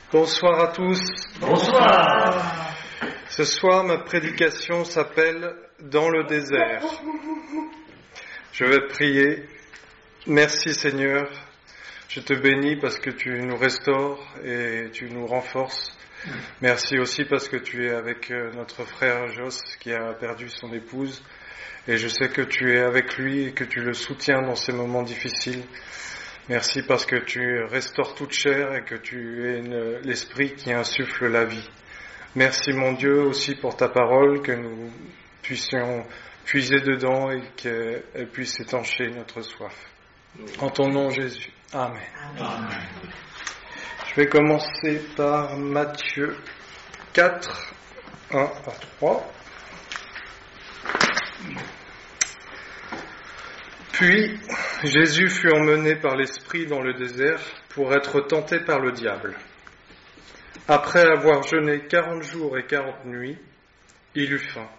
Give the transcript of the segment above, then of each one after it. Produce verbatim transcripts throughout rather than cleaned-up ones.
Bonsoir à tous. Bonsoir. Ce soir, ma prédication s'appelle « Dans le désert ». Je vais prier. Merci Seigneur, je te bénis parce que tu nous restaures et tu nous renforces. Merci aussi parce que tu es avec notre frère Jos qui a perdu son épouse. Et je sais que tu es avec lui et que tu le soutiens dans ces moments difficiles. Merci parce que tu restaures toute chair et que tu es une, l'esprit qui insuffle la vie. Merci mon Dieu aussi pour ta parole, que nous puissions puiser dedans et qu'elle puisse étancher notre soif. En ton nom Jésus. Amen. Amen. Je vais commencer par Matthieu quatre, un à trois. Puis, Jésus fut emmené par l'Esprit dans le désert pour être tenté par le diable. Après avoir jeûné quarante jours et quarante nuits, il eut faim.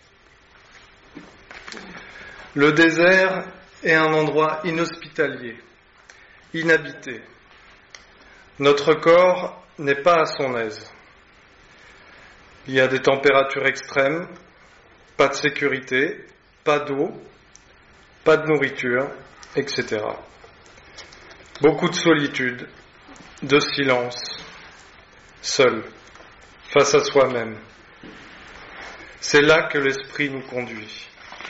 Le désert est un endroit inhospitalier, inhabité. Notre corps n'est pas à son aise. Il y a des températures extrêmes, pas de sécurité, pas d'eau, pas de nourriture, et cetera. Beaucoup de solitude, de silence, seul, face à soi-même. C'est là que l'Esprit nous conduit.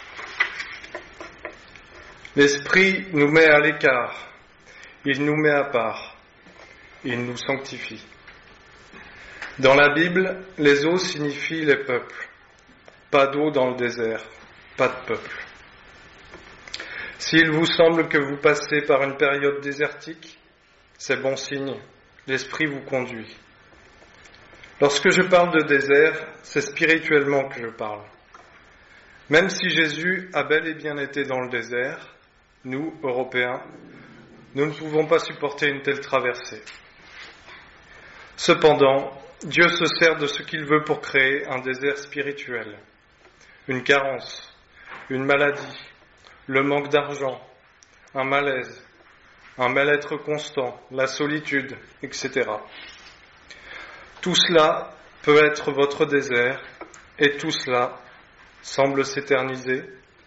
L'Esprit nous met à l'écart, il nous met à part, il nous sanctifie. Dans la Bible, les eaux signifient les peuples. Pas d'eau dans le désert, pas de peuple. S'il vous semble que vous passez par une période désertique, c'est bon signe, l'Esprit vous conduit. Lorsque je parle de désert, c'est spirituellement que je parle. Même si Jésus a bel et bien été dans le désert, nous, Européens, nous ne pouvons pas supporter une telle traversée. Cependant, Dieu se sert de ce qu'il veut pour créer un désert spirituel, une carence, une maladie, le manque d'argent, un malaise, un mal-être constant, la solitude, et cetera. Tout cela peut être votre désert et tout cela semble s'éterniser.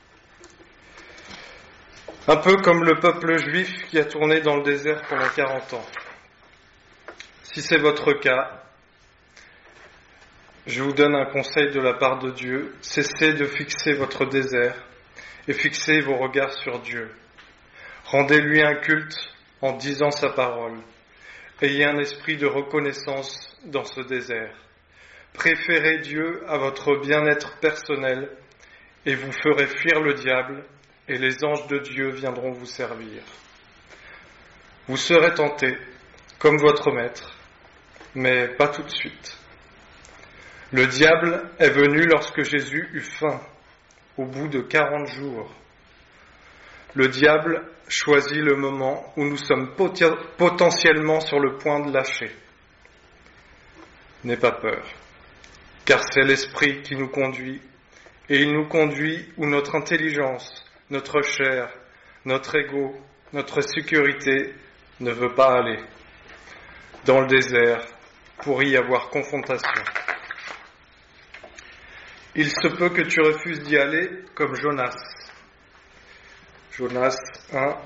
Un peu comme le peuple juif qui a tourné dans le désert pendant quarante ans. Si c'est votre cas, je vous donne un conseil de la part de Dieu. Cessez de fixer votre désert et fixez vos regards sur Dieu. Rendez-lui un culte en disant sa parole. Ayez un esprit de reconnaissance dans ce désert. Préférez Dieu à votre bien-être personnel et vous ferez fuir le diable et les anges de Dieu viendront vous servir. Vous serez tentés comme votre maître, mais pas tout de suite. Le diable est venu lorsque Jésus eut faim, au bout de quarante jours. Le diable choisit le moment où nous sommes potentiellement sur le point de lâcher. N'aie pas peur, car c'est l'Esprit qui nous conduit, et il nous conduit où notre intelligence, notre chair, notre ego, notre sécurité ne veut pas aller. Dans le désert, pour y avoir confrontation. Il se peut que tu refuses d'y aller comme Jonas. Jonas un,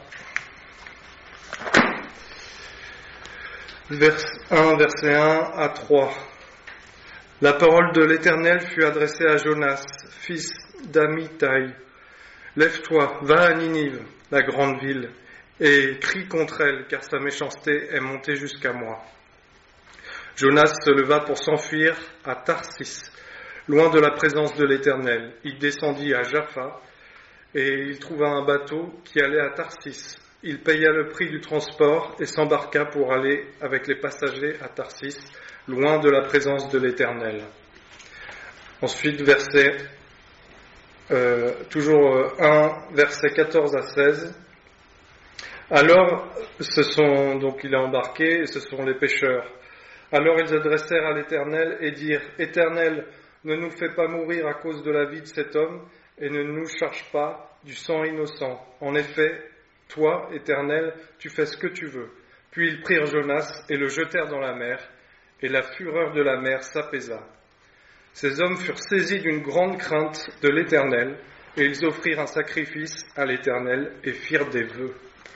vers un, verset un à trois. La parole de l'Éternel fut adressée à Jonas, fils d'Amittai. Lève-toi, va à Ninive, la grande ville, et crie contre elle, car sa méchanceté est montée jusqu'à moi. Jonas se leva pour s'enfuir à Tarsis, loin de la présence de l'Éternel. Il descendit à Jaffa et il trouva un bateau qui allait à Tarsis. Il paya le prix du transport et s'embarqua pour aller avec les passagers à Tarsis, loin de la présence de l'Éternel. Ensuite, verset, euh, toujours euh, un, verset quatorze à seize. Alors, ce sont, donc il est embarqué, et ce sont les pêcheurs. Alors ils adressèrent à l'Éternel et dirent, « Éternel, ne nous fais pas mourir à cause de la vie de cet homme, et ne nous charge pas du sang innocent. En effet, toi, Éternel, tu fais ce que tu veux. » Puis ils prirent Jonas et le jetèrent dans la mer, et la fureur de la mer s'apaisa. Ces hommes furent saisis d'une grande crainte de l'Éternel, et ils offrirent un sacrifice à l'Éternel et firent des vœux.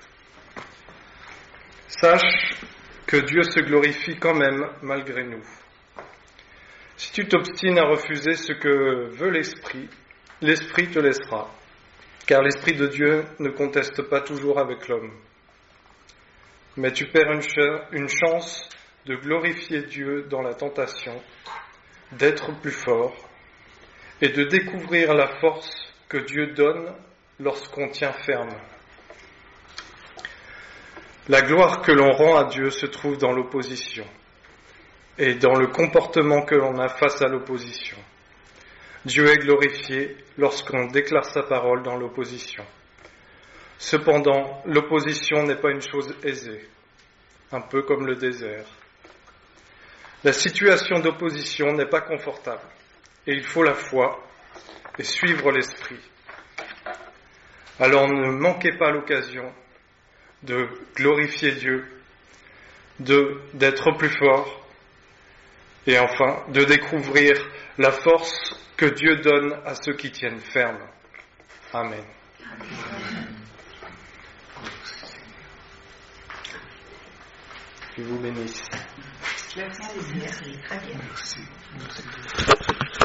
Sache que Dieu se glorifie quand même malgré nous. Si tu t'obstines à refuser ce que veut l'Esprit, l'Esprit te laissera, car l'Esprit de Dieu ne conteste pas toujours avec l'homme. Mais tu perds une, ch- une chance de glorifier Dieu dans la tentation, d'être plus fort et de découvrir la force que Dieu donne lorsqu'on tient ferme. La gloire que l'on rend à Dieu se trouve dans l'opposition et dans le comportement que l'on a face à l'opposition. Dieu est glorifié lorsqu'on déclare sa parole dans l'opposition. Cependant, l'opposition n'est pas une chose aisée, un peu comme le désert. La situation d'opposition n'est pas confortable, et il faut la foi et suivre l'Esprit. Alors ne manquez pas l'occasion de glorifier Dieu, de, d'être plus fort, et enfin de découvrir la force que Dieu donne à ceux qui tiennent ferme. Amen. Dieu vous bénisse. Merci, très bien.